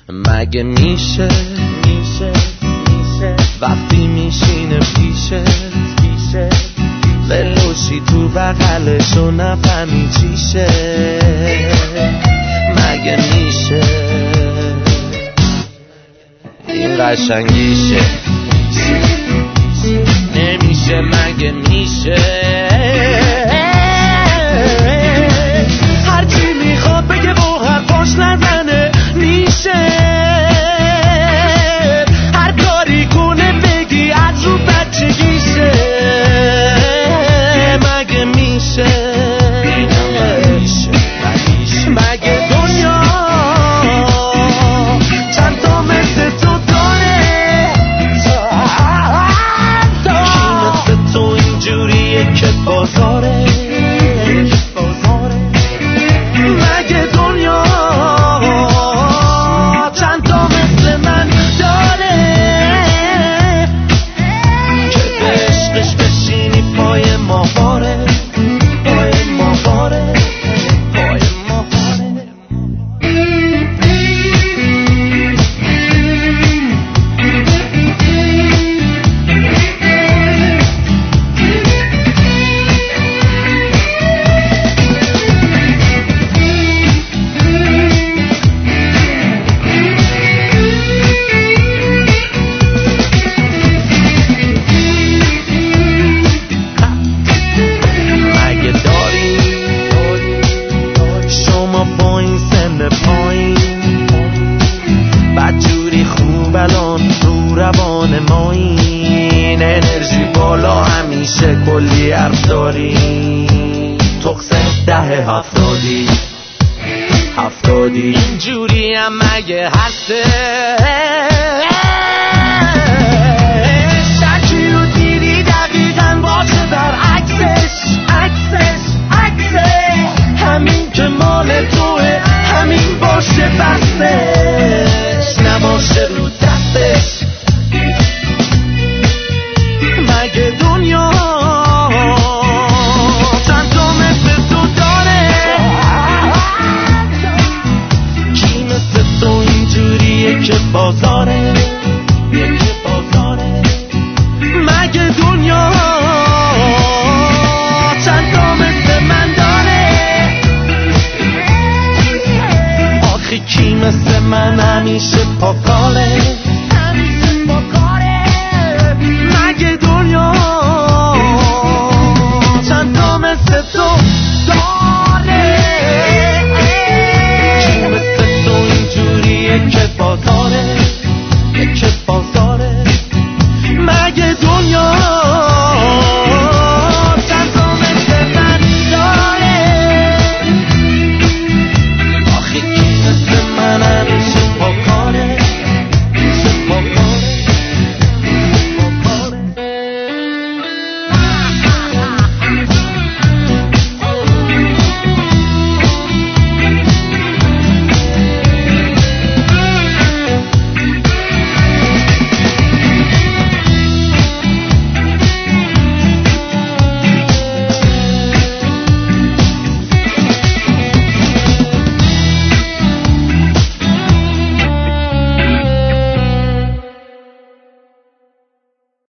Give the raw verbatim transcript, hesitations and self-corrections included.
مگه میشه میشه میشه وقتی میشینه پیشه پیشه للوشی تو بغلشو نفهمی چیشه مگه میشه این قشنگیشه نمیشه مگه میشه هرچی میخواد بگه و حرفاش نزنه میشه هر کاری کنه بگی از رو بچگیشه مگه میشه مگه دنیا چند تا مثل تو داره کی مثل تو اینجوریه که بازاره مگه دنیا چند تا مثل من داره که به عشقش بشینی پای ماهواره پای ماهواره پای ماهواره مگه داری شما با این سن پایین بدجوری خوب الان رو روان ما این انرژی بالا همیشه کلی حرف داری تقصه ده هفتادی هفتادی اینجوری هم مگه هسته شکی رو دیدی دقیقاً باشه در عکسش عکسش عکسه همین که مال توه همین باشه بستش نباشه رو دستش مگه دنیا چند تا مثل تو داره کی مثل تو اینجوریه که بازاره یکی بازاره مگه دنیا چند تا مثل من داره آخه کی مثل من همیشه پاکاله همیشه پاکاله مگه دنیا